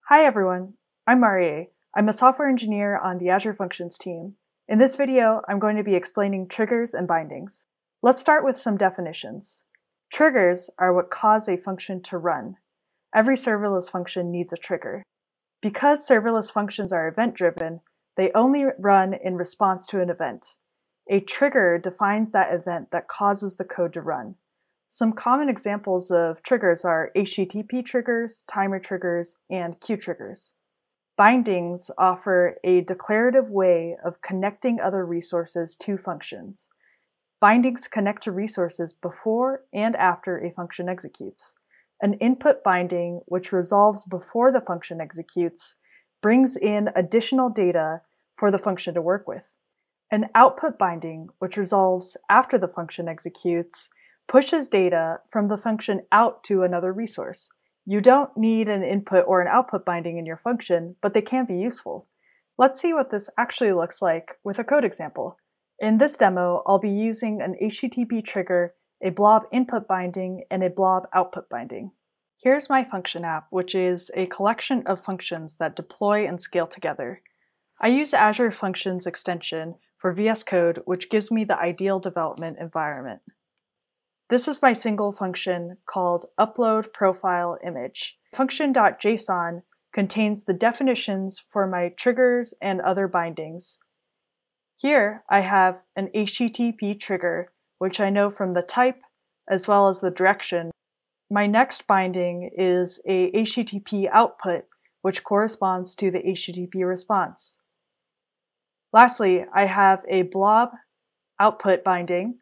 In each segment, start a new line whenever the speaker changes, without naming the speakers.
Hi everyone, I'm Marie. I'm a software engineer on the Azure Functions team. In this video, I'm going to be explaining triggers and bindings. Let's start with some definitions. Triggers are what cause a function to run. Every serverless function needs a trigger. Because serverless functions are event-driven, they only run in response to an event. A trigger defines that event that causes the code to run. Some common examples of triggers are HTTP triggers, timer triggers, and queue triggers. Bindings offer a declarative way of connecting other resources to functions. Bindings connect to resources before and after a function executes. An input binding, which resolves before the function executes, brings in additional data for the function to work with. An output binding, which resolves after the function executes, pushes data from the function out to another resource. You don't need an input or an output binding in your function, but they can be useful. Let's see what this actually looks like with a code example. In this demo, I'll be using an HTTP trigger, a blob input binding, and a blob output binding. Here's my function app, which is a collection of functions that deploy and scale together. I use Azure Functions extension for VS Code, which gives me the ideal development environment. This is my single function called upload profile image. Function.json contains the definitions for my triggers and other bindings. Here I have an HTTP trigger, which I know from the type as well as the direction. My next binding is a HTTP output, which corresponds to the HTTP response. Lastly, I have a blob output binding.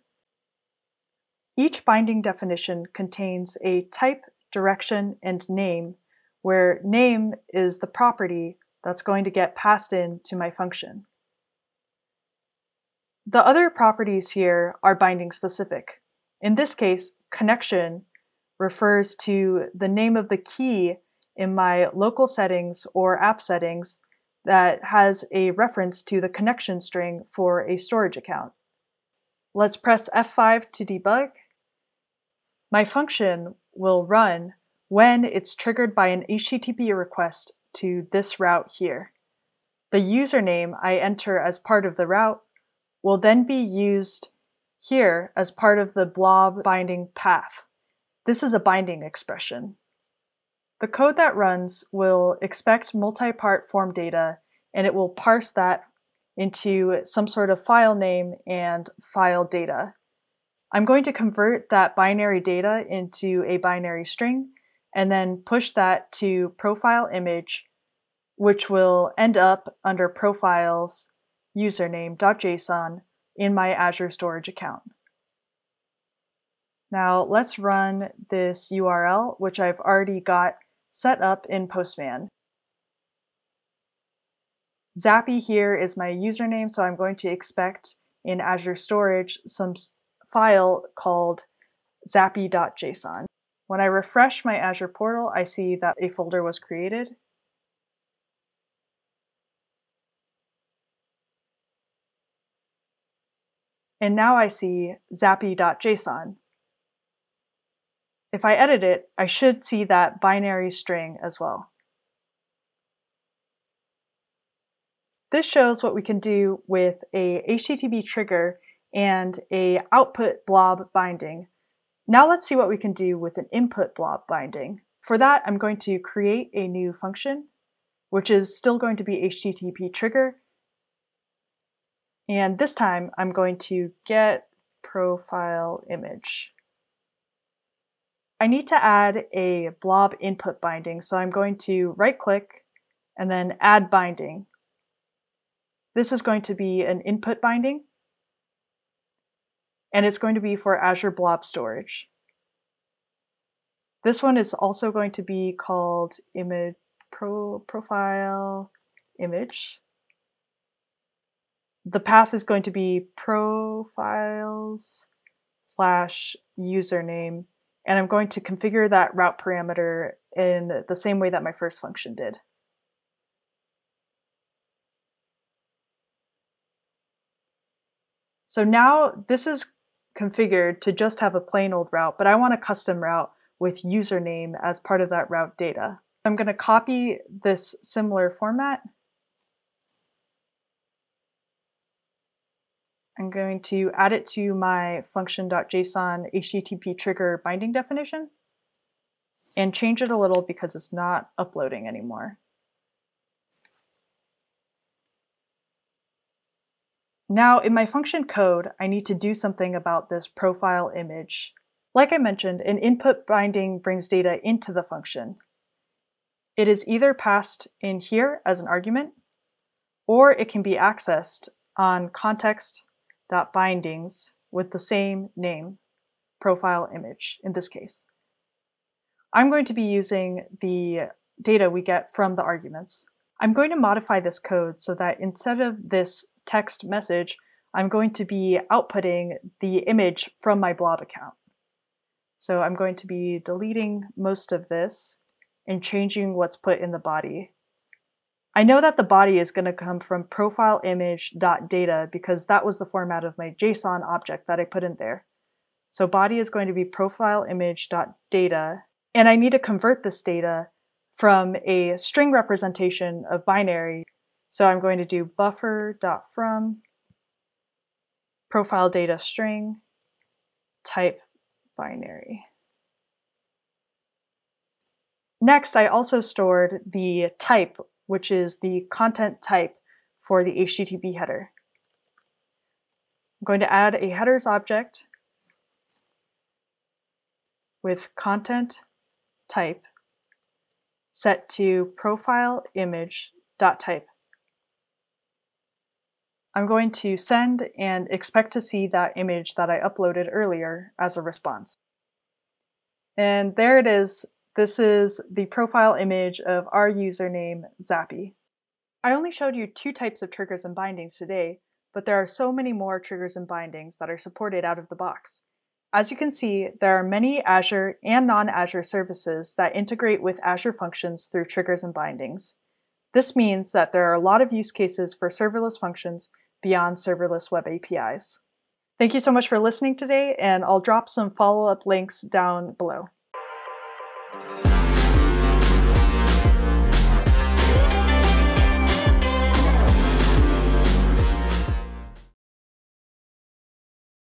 Each binding definition contains a type, direction, and name, where name is the property that's going to get passed in to my function. The other properties here are binding specific. In this case, connection refers to the name of the key in my local settings or app settings that has a reference to the connection string for a storage account. Let's press F5 to debug. My function will run when it's triggered by an HTTP request to this route here. The username I enter as part of the route will then be used here as part of the blob binding path. This is a binding expression. The code that runs will expect multi-part form data, and it will parse that into some sort of file name and file data. I'm going to convert that binary data into a binary string and then push that to profile image, which will end up under profiles username.json in my Azure storage account. Now let's run this URL, which I've already got set up in Postman. Zappy here is my username, so I'm going to expect in Azure Storage some file called zappy.json. When I refresh my Azure portal, I see that a folder was created. And now I see zappy.json. If I edit it, I should see that binary string as well. This shows what we can do with a HTTP trigger and a output blob binding. Now let's see what we can do with an input blob binding. For that, I'm going to create a new function, which is still going to be HTTP trigger. And this time I'm going to get profile image. I need to add a blob input binding, so I'm going to right click and then add binding. This is going to be an input binding, and it's going to be for Azure Blob Storage. This one is also going to be called image profile image. The path is going to be profiles/username, and I'm going to configure that route parameter in the same way that my first function did. So now this is configured to just have a plain old route, but I want a custom route with username as part of that route data. I'm going to copy this similar format. I'm going to add it to my function.json HTTP trigger binding definition and change it a little because it's not uploading anymore. Now in my function code, I need to do something about this profile image. Like I mentioned, an input binding brings data into the function. It is either passed in here as an argument, or it can be accessed on context.bindings with the same name, profile image in this case. I'm going to be using the data we get from the arguments. I'm going to modify this code so that instead of this text message, I'm going to be outputting the image from my blob account. So I'm going to be deleting most of this and changing what's put in the body. I know that the body is going to come from profileimage.data because that was the format of my JSON object that I put in there. So body is going to be profileimage.data, and I need to convert this data from a string representation of binary. So I'm going to do buffer.from profile data string type binary. Next, I also stored the type, which is the content type for the HTTP header. I'm going to add a headers object with content type set to profileimage.type. I'm going to send and expect to see that image that I uploaded earlier as a response. And there it is. This is the profile image of our username, Zappy. I only showed you 2 types of triggers and bindings today, but there are so many more triggers and bindings that are supported out of the box. As you can see, there are many Azure and non-Azure services that integrate with Azure Functions through triggers and bindings. This means that there are a lot of use cases for serverless functions beyond serverless web APIs. Thank you so much for listening today, and I'll drop some follow-up links down below.